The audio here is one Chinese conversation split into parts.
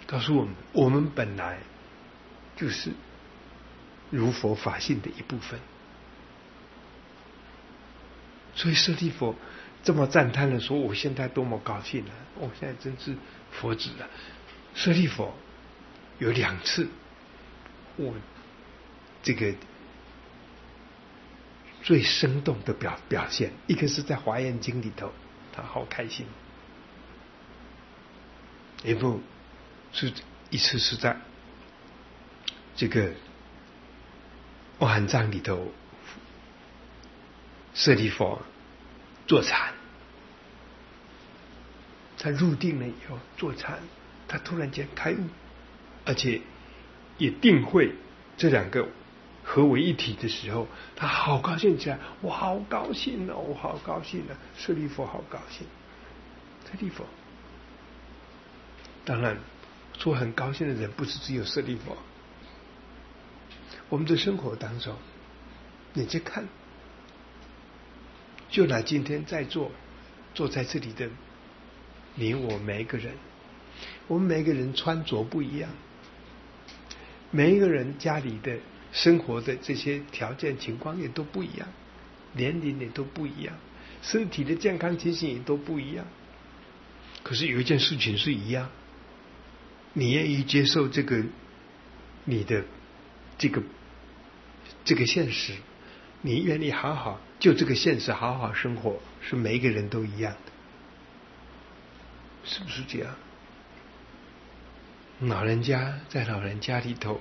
告诉我们，我们本来就是如佛法性的一部分。所以舍利弗这么赞叹的说：“我现在多么高兴啊！我现在真是佛子了。”舍利弗有2次，我这个最生动的表现，一个是在《华严经》里头，他好开心；一次是在这个《阿含藏》里头，舍利弗坐禅，他入定了以后坐禅，他突然间开悟，而且也定慧，这2个合为一体的时候，他好高兴起来，我好高兴哦，我好高兴啊！舍利弗好高兴，舍利弗。当然，说很高兴的人不是只有舍利弗。我们的生活当中，你去看，就拿今天坐在这里的你我每一个人，我们每一个人穿着不一样，每一个人家里的生活的这些条件情况也都不一样，年龄也都不一样，身体的健康情形也都不一样。可是有一件事情是一样，你愿意接受这个你的这个现实，你愿意好好就这个现实好好生活，是每一个人都一样的，是不是这样？老人家在老人家里头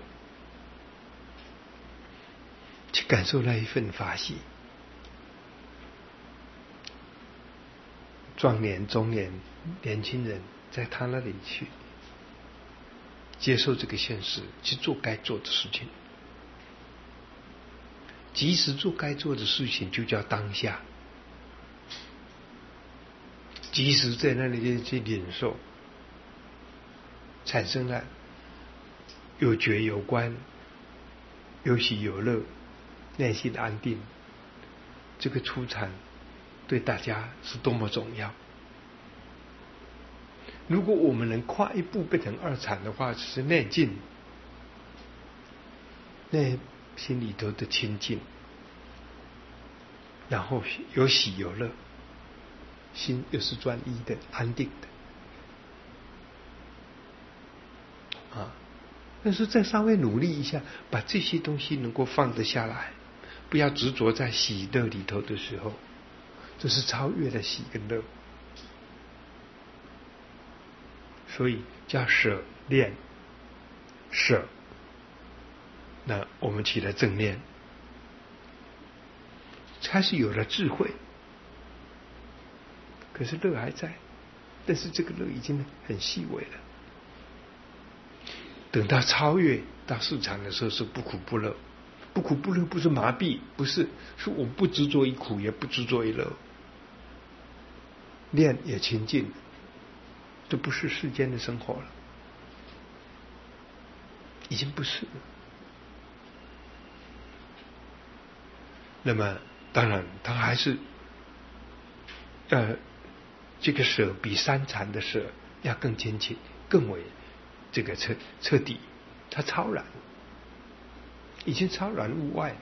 去感受那一份法喜，壮年、中年、年轻人在他那里去接受这个现实，去做该做的事情。即使做该做的事情，就叫当下。即使在那里去领受，产生了有觉有观、有喜有乐、内心安定，这个初禅对大家是多么重要。如果我们能跨一步变成2禅的话，就是内静，内心里头的清净，然后有喜有乐，心又是专一的、安定的但是再稍微努力一下，把这些东西能够放得下来，不要执着在喜乐里头的时候，这是超越了喜跟乐。所以叫舍念舍，那我们起了正念，开始有了智慧，可是乐还在，但是这个乐已经很细微了。等到超越到市场的时候，是不苦不乐。不苦不乐不是麻痹，不是，是我不执着于苦，也不执着于乐，念也清净，这不是世间的生活了，已经不是了。那么当然他还是这个舍比3禅的舍要更精进，更为这个彻底，他超然，已经超然物外。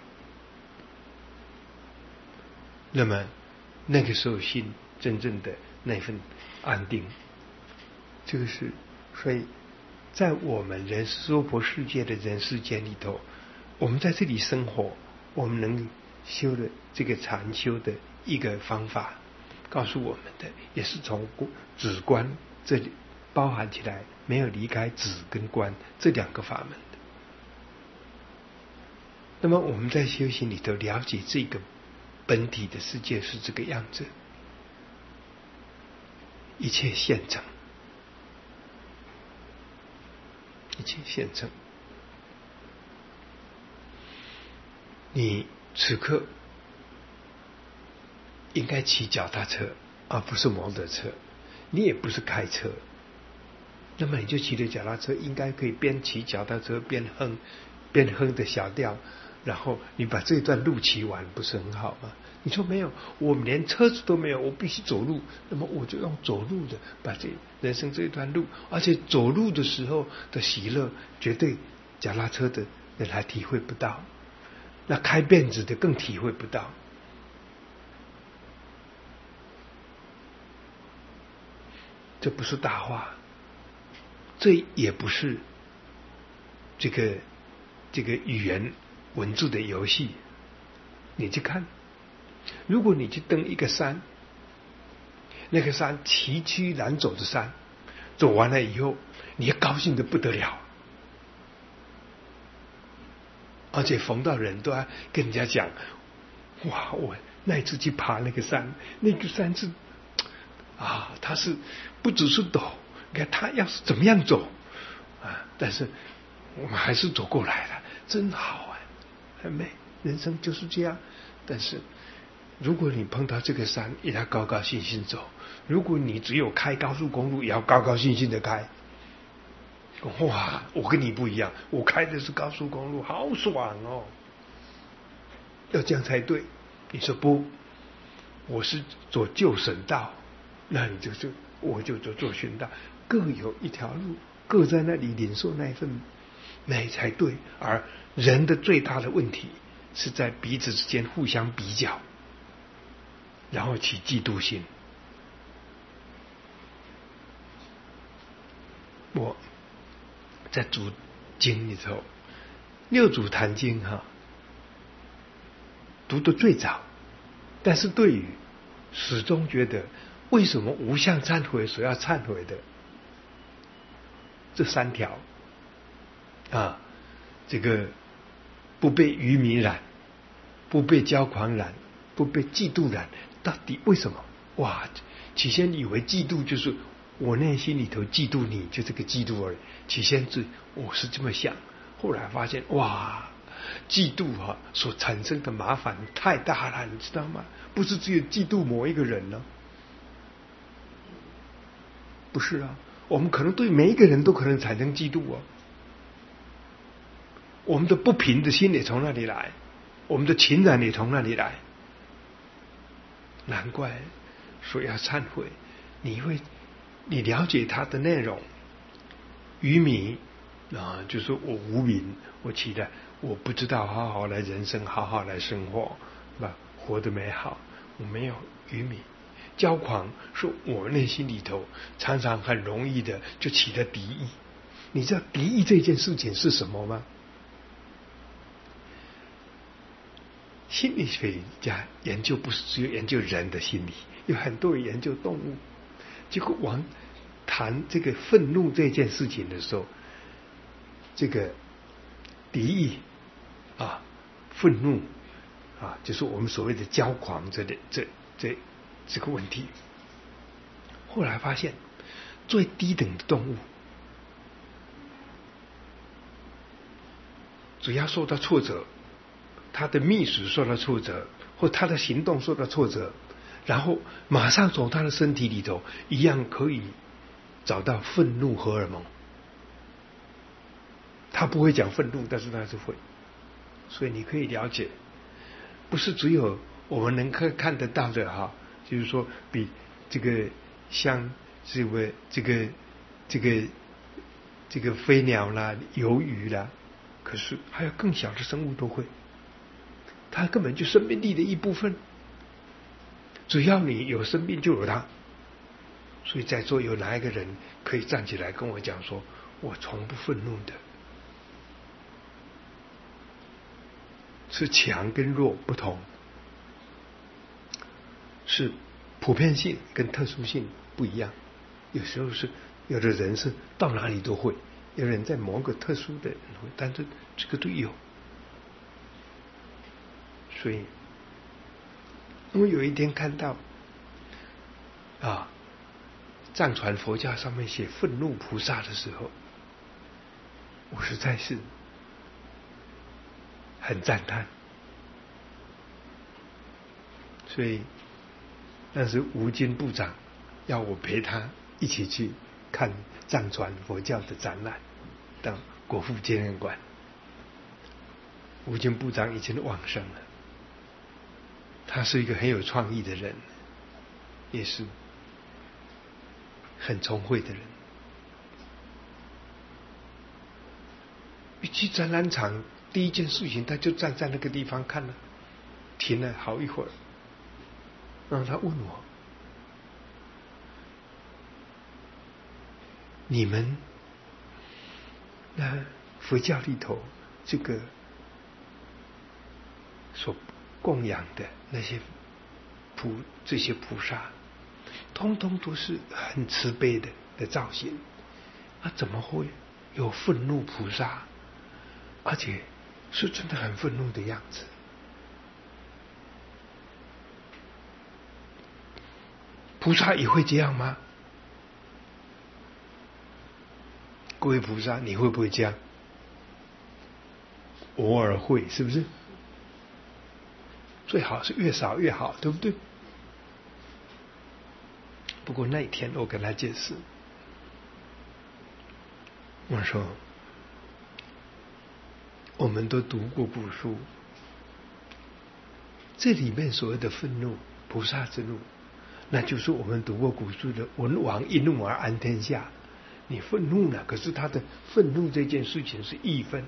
那么那个时候心真正的那份安定，这个是，所以在我们人娑婆世界的人世间里头，我们在这里生活，我们能修的这个禅修的一个方法，告诉我们的也是从止观这里包含起来，没有离开止跟观这2个法门的。那么我们在修行里头了解这个本体的世界是这个样子，一切现成，一切现成。你此刻应该骑脚踏车，而不是摩托车，你也不是开车，那么你就骑着脚踏车，应该可以边骑脚踏车边哼的小调，然后你把这段路骑完，不是很好吗？ 你说没有，我连车子都没有，我必须走路，那么我就用走路的把这人生这一段路，而且走路的时候的喜乐，绝对脚踏车的人还体会不到，那开辫子的更体会不到。这不是大话，这也不是这个语言文字的游戏。你去看，如果你去登一个山，那个山崎岖难走的山，走完了以后，你也高兴得不得了，而且逢到人都要跟人家讲，哇，我那一次去爬那个山，那个山是它是不只是陡，你看他要是怎么样走但是我们还是走过来了，真好很美。人生就是这样。但是如果你碰到这个山，也要高高兴兴走；如果你只有开高速公路，也要高高兴兴的开。哇，我跟你不一样，我开的是高速公路，好爽哦！要这样才对。你说不，我是走旧省道，那你我就走旧省道，各有一条路，各在那里领受那一份美才对。而人的最大的问题是在彼此之间互相比较，然后起嫉妒心。我在读经里头，六祖坛经读得最早，但是对于始终觉得为什么无相忏悔所要忏悔的这3条这个不被愚迷染，不被骄狂染，不被嫉妒染，到底为什么？哇，起先以为嫉妒就是我内心里头嫉妒你，就这个嫉妒而已。起先我是这么想，后来发现哇，嫉妒所产生的麻烦太大了，你知道吗？不是只有嫉妒某一个人呢，不是啊，我们可能对每一个人都可能产生嫉妒我们的不平的心也从那里来，我们的情感也从那里来。难怪说要忏悔，你了解它的内容。愚迷就是我无明，我期待我不知道好好来人生，好好来生活，活得美好，我没有愚迷。骄狂是我内心里头常常很容易的就起了敌意。你知道敌意这件事情是什么吗？心理学家研究不是只有研究人的心理，有很多人研究动物。结果谈这个愤怒这件事情的时候，这个敌意愤怒就是我们所谓的骄狂这个问题。后来发现最低等的动物，只要受到挫折，他的觅食受到挫折，或他的行动受到挫折，然后马上从他的身体里头一样可以找到愤怒荷尔蒙。他不会讲愤怒，但是他是会。所以你可以了解，不是只有我们能看得到的就是说比这个像这个飞鸟啦、游鱼啦，可是还有更小的生物都会。它根本就生命力的一部分，只要你有生命就有它。所以在座有哪一个人可以站起来跟我讲说，我从不愤怒的？是强跟弱不同，是普遍性跟特殊性不一样。有时候是有的人是到哪里都会，有人在某个特殊的人会，但是这个都有。所以我有一天看到藏传佛教上面写愤怒菩萨的时候，我实在是很赞叹。所以那时吴金部长要我陪他一起去看藏传佛教的展览，到国父纪念馆。吴金部长已经往生了， 他是一个很有创意的人，也是很聪慧的人。一去展览场，第一件事情他就站在那个地方看了，停了好一会儿，然后他问我：“你们那佛教里头这个所供养的那些这些菩萨，通通都是很慈悲的造型，怎么会有愤怒菩萨？而且是真的很愤怒的样子。菩萨也会这样吗？各位菩萨，你会不会这样？偶尔会，是不是？最好是越少越好，对不对？不过那一天我跟他解释，我说我们都读过古书，这里面所谓的愤怒，菩萨之怒，那就是我们读过古书的文王一怒而安天下。你愤怒了，可是他的愤怒这件事情是义愤，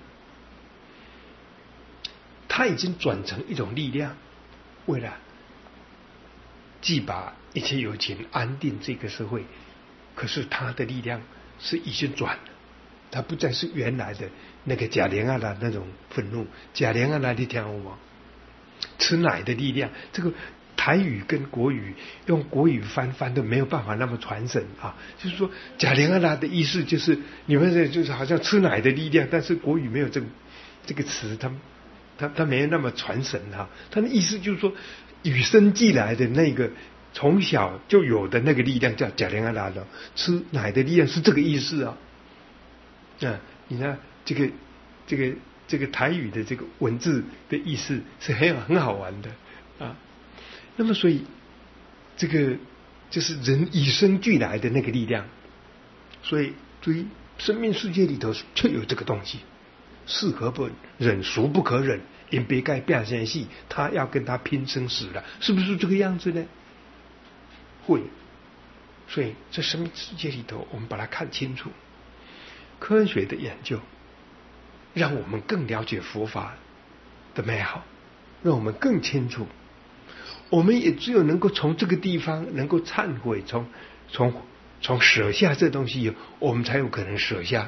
他已经转成一种力量，为了既把一切有情安定这个社会，可是他的力量是已经转了，他不再是原来的那个贾琏的那种愤怒。贾琏的你听有吗？吃奶的力量，这个台语跟国语用国语翻都没有办法那么传神啊。就是说贾琏的意思就是你们这就是好像吃奶的力量，但是国语没有这个词，他没有那么传神啊。他的意思就是说与生俱来的那个从小就有的那个力量叫贾琏的，吃奶的力量是这个意思啊。你看这个台语的这个文字的意思是很好玩的啊。那么所以这个就是人与生俱来的那个力量，所以对于生命世界里头却有这个东西，是可不忍，孰不可忍，因别该变现戏，他要跟他拼生死了，是不是这个样子呢？会。所以在生命世界里头，我们把它看清楚，科学的研究让我们更了解佛法的美好，让我们更清楚，我们也只有能够从这个地方能够忏悔，从舍下这东西，我们才有可能舍下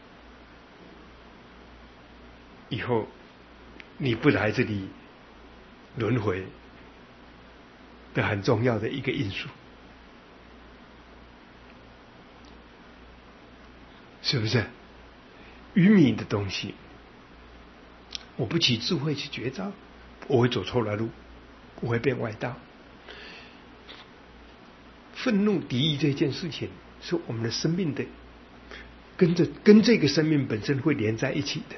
以后你不来这里轮回的很重要的一个因素，是不是？愚迷的东西，我不起智慧去觉照，我会走错了路，我会变外道。愤怒敌意这件事情是我们的生命的跟这个生命本身会连在一起的。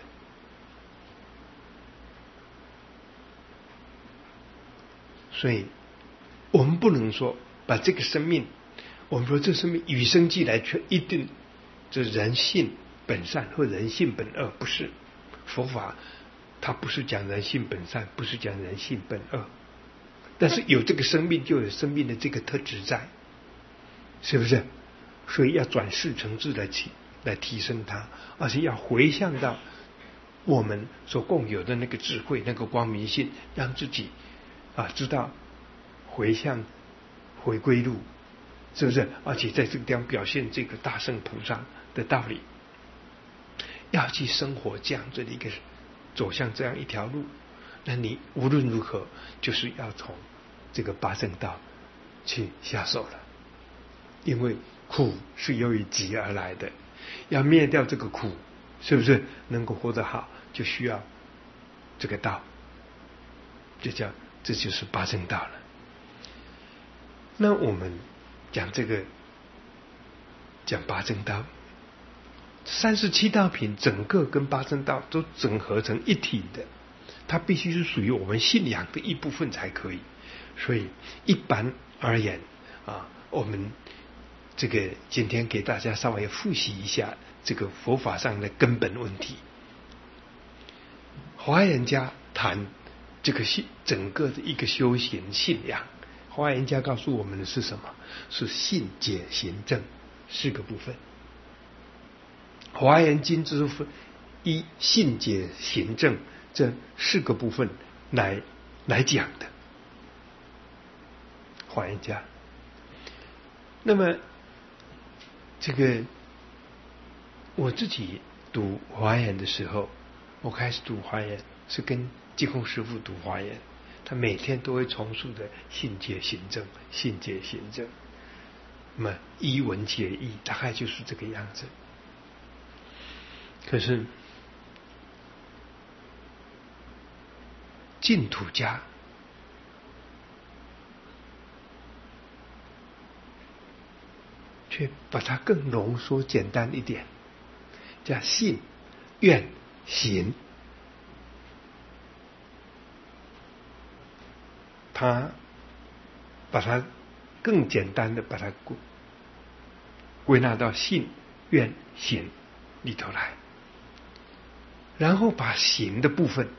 所以我们不能说把这个生命，我们说这生命与生俱来却一定这人性本善或人性本恶，不是。佛法它不是讲人性本善，不是讲人性本恶，但是有这个生命就有生命的这个特质在，是不是？所以要转世成智来提升它，而且要回向到我们所共有的那个智慧，那个光明性，让自己知道回向回归路，是不是？而且在这个地方表现这个大圣菩萨的道理，要去生活这样子的一个走向这样一条路，那你无论如何就是要从这个八正道去下手了，因为苦是由于集而来的，要灭掉这个苦，是不是能够活得好，就需要这个道，这就是八正道了。那我们讲八正道，37道品整个跟八正道都整合成一体的，它必须是属于我们信仰的一部分才可以。所以一般而言我们这个今天给大家稍微复习一下这个佛法上的根本问题。华严家谈这个整个的一个修行信仰。华严家告诉我们的是什么？是信解行证4个部分。华严经之分依信解行证这4个部分来讲的。华严家，那么这个我自己读华严的时候，我开始读华严是跟净空师父读华严，他每天都会重述的信解行证，信解行证，那么一文解义，大概就是这个样子。可是净土家却把它更浓缩简单一点，叫信愿行。他把它更简单的把它归纳到信愿行里头来，然后把行的部分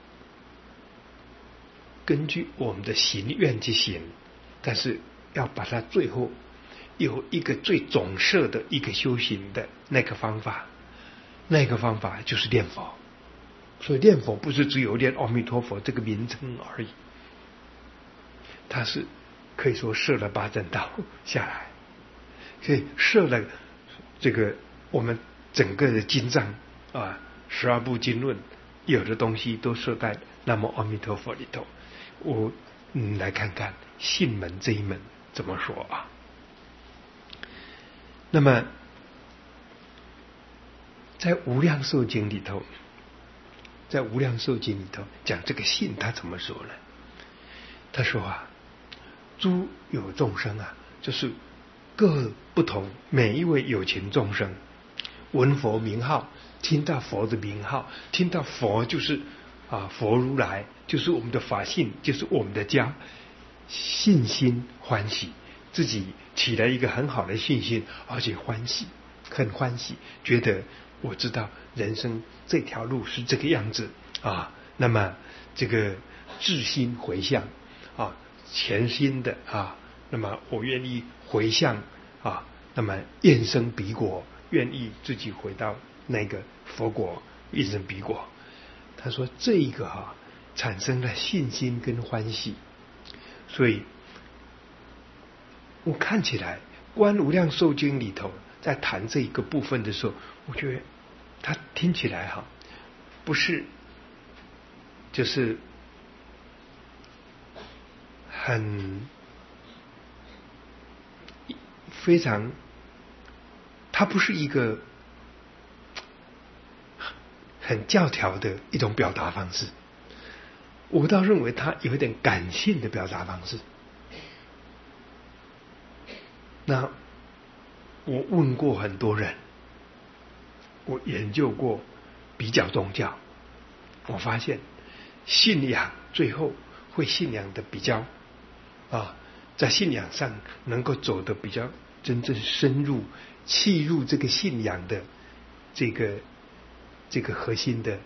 根据我们的行愿去行，但是要把它最后有一个最总摄的一个修行的那个方法，那个方法就是念佛。所以念佛不是只有念阿弥陀佛这个名称而已，它是可以说摄了八正道下来，所以摄了这个我们整个的经藏啊，12部经论有的东西都摄在南无阿弥陀佛里头。我来看看信门这一门怎么说啊？那么在无量寿经里头，在无量寿经里头讲这个信，他怎么说呢？他说啊，诸有众生啊，就是各不同，每一位有情众生，闻佛名号，听到佛的名号，听到佛就是佛如来，就是我们的法性，就是我们的家，信心欢喜，自己起了一个很好的信心，而且欢喜，很欢喜，觉得我知道人生这条路是这个样子啊。那么这个至心回向啊，全心的啊，那么我愿意回向啊，那么愿生彼国，愿意自己回到那个佛国，愿生彼国。他说这一个产生了信心跟欢喜，所以我看起来观无量寿经里头在谈这一个部分的时候，我觉得他听起来不是就是很非常，它不是一个很教条的一种表达方式，我倒认为它有一点感性的表达方式。那我问过很多人，我研究过比较宗教，我发现信仰最后会信仰的比较在信仰上能够走得比较真正深入，契入这个信仰的这个核心的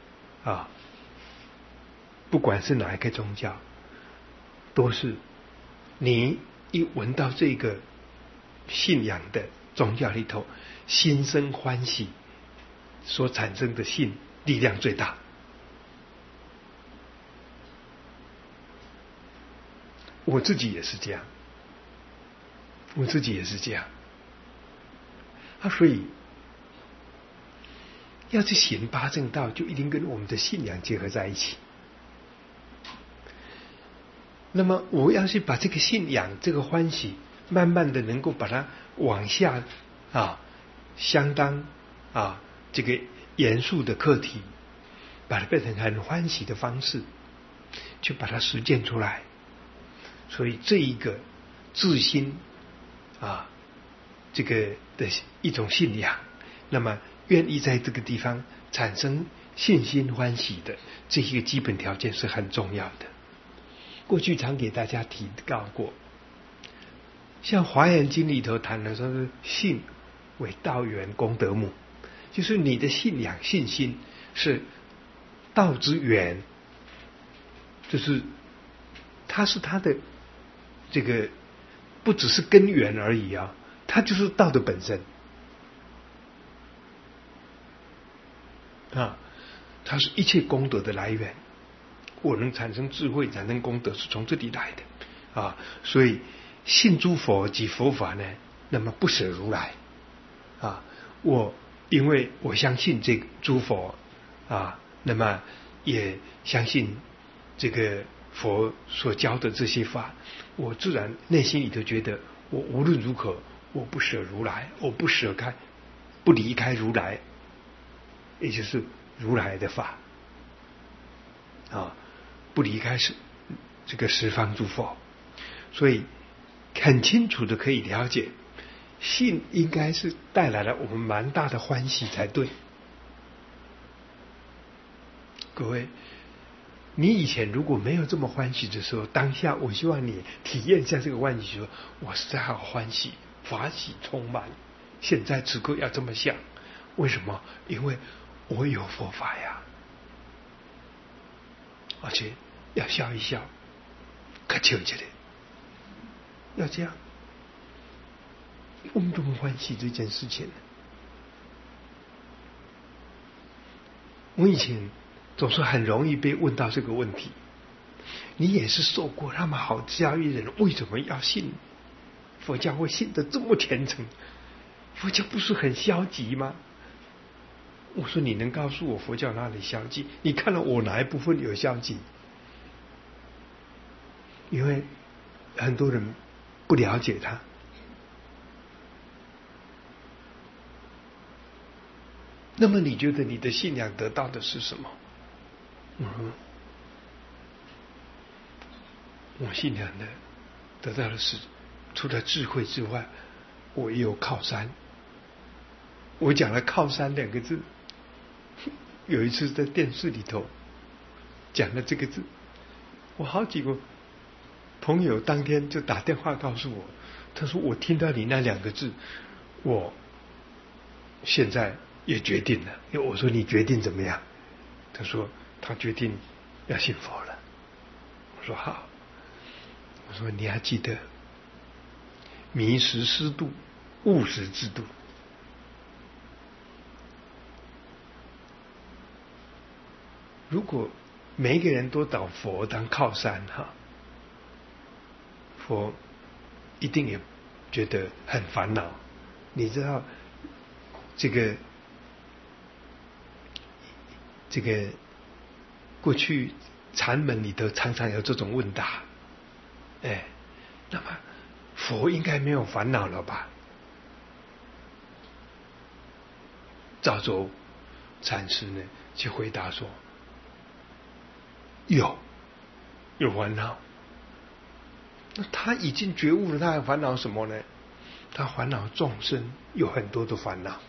不管是哪一个宗教，都是你一闻到这个信仰的宗教里头，心生欢喜所产生的信力量最大。我自己也是这样，所以要去行八正道，就一定跟我们的信仰结合在一起。那么我要是把这个信仰这个欢喜慢慢的能够把它往下相当这个严肃的课题，把它变成很欢喜的方式去把它实践出来。所以这一个自心这个的一种信仰，那么愿意在这个地方产生信心欢喜的这一个基本条件是很重要的。过去常给大家提到过，像华严经里头谈的说是信为道源功德母，就是你的信仰信心是道之源， 就是它是它的这个不只是根源而已啊，它就是道的本身啊，它是一切功德的来源。我能产生智慧，产生功德，是从这里来的啊。所以信诸佛及佛法呢，那么不舍如来啊。因为我相信这个诸佛啊，那么也相信这个佛所教的这些法，我自然内心里头觉得，我无论如何，我不舍如来，我不离开如来，也就是如来的法啊，不离开这个十方诸佛。所以很清楚的可以了解，信应该是带来了我们蛮大的欢喜才对。各位，你以前如果没有这么欢喜的时候，当下我希望你体验一下这个欢喜，说我实在好欢喜，法喜充满。现在此刻要这么想，为什么？因为我有佛法呀，而且要笑一笑，可笑起来，要这样。我们多么欢喜这件事情呢？我以前总是很容易被问到这个问题，你也是受过那么好教育的人，为什么要信佛教？会信得这么虔诚？佛教不是很消极吗？我说你能告诉我佛教哪里消极？你看了我哪一部分有消极？因为很多人不了解它。那么你觉得你的信仰得到的是什么？我信仰的得到的是，除了智慧之外，我也有靠山。我讲了靠山两个字，有一次在电视里头讲了这个字，我好几个朋友当天就打电话告诉我，他说我听到你那两个字，我现在也决定了。因为我说你决定怎么样？他说他决定要信佛了。我说好。我说你还记得迷时师度，悟时自度。如果每一个人都找佛当靠山哈，佛一定也觉得很烦恼。你知道这个过去禅门里头常常有这种问答，那么佛应该没有烦恼了吧？赵州禅师呢去回答说，有烦恼。那他已经觉悟了，他还烦恼什么呢？他烦恼众生有很多的烦恼。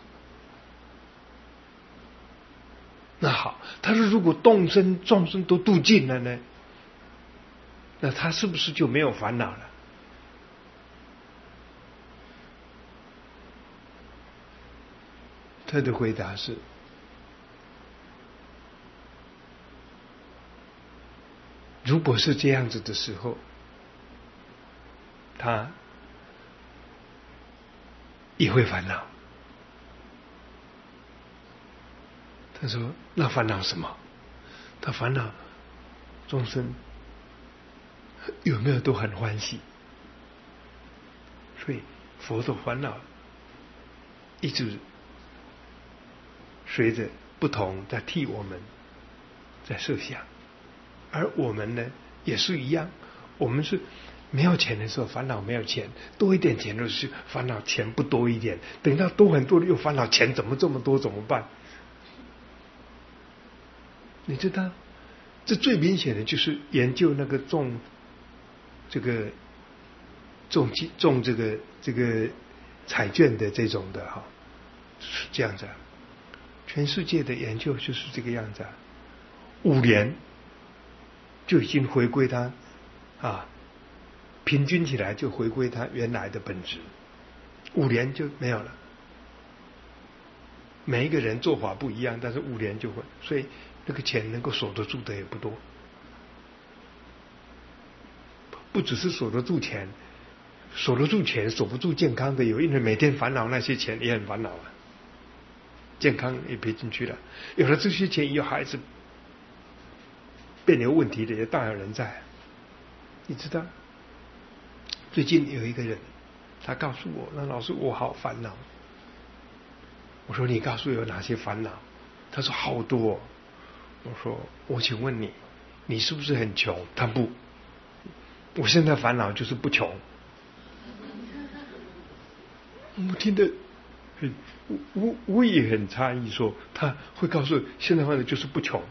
那好，他说如果众生都度尽了呢，那他是不是就没有烦恼了？他的回答是，如果是这样子的时候，他也会烦恼。他说那烦恼什么？他烦恼众生有没有都很欢喜。所以佛的烦恼一直随着不同在替我们在设想。而我们呢也是一样，我们是没有钱的时候烦恼没有钱，多一点钱的时候烦恼钱不多一点，等到多很多又烦恼钱怎么这么多怎么办？你知道这最明显的就是研究那个种这个彩券的这种的哈，是这样子。全世界的研究就是这个样子，5年就已经回归它平均起来就回归它原来的本质，5年就没有了。每一个人做法不一样，但是5年就会，所以那个钱能够守得住的也不多。 不只是守得住钱，守得住钱守不住健康的，有一人每天烦恼那些钱也很烦恼啊，健康也赔进去了。有了这些钱，有孩子变有问题的也大有人在。你知道，最近有一个人，他告诉我，那老师我好烦恼。我说你告诉我有哪些烦恼？他说好多。我说我请问你，你是不是很穷？他不，我现在烦恼就是不穷。我听得很，我也很诧异，说他会告诉我现在烦恼就是不穷。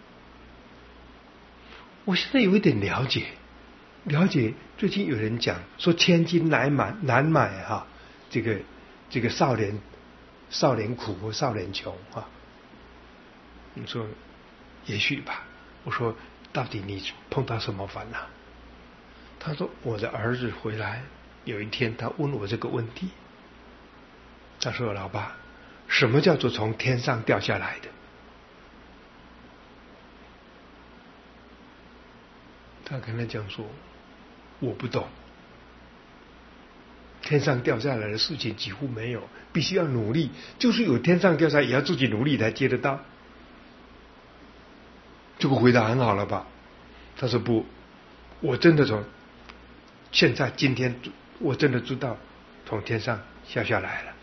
我现在有一点了解最近有人讲说千金难买哈，这个少年苦或少年穷啊。你说也许吧。我说到底你碰到什么烦恼？他说我的儿子回来有一天他问我这个问题，他说老爸，什么叫做从天上掉下来的？他跟他讲说我不懂，天上掉下来的事情几乎没有，必须要努力，就是有天上掉下来也要自己努力才接得到。这个回答很好了吧？他说不，我真的今天我真的知道从天上下来了。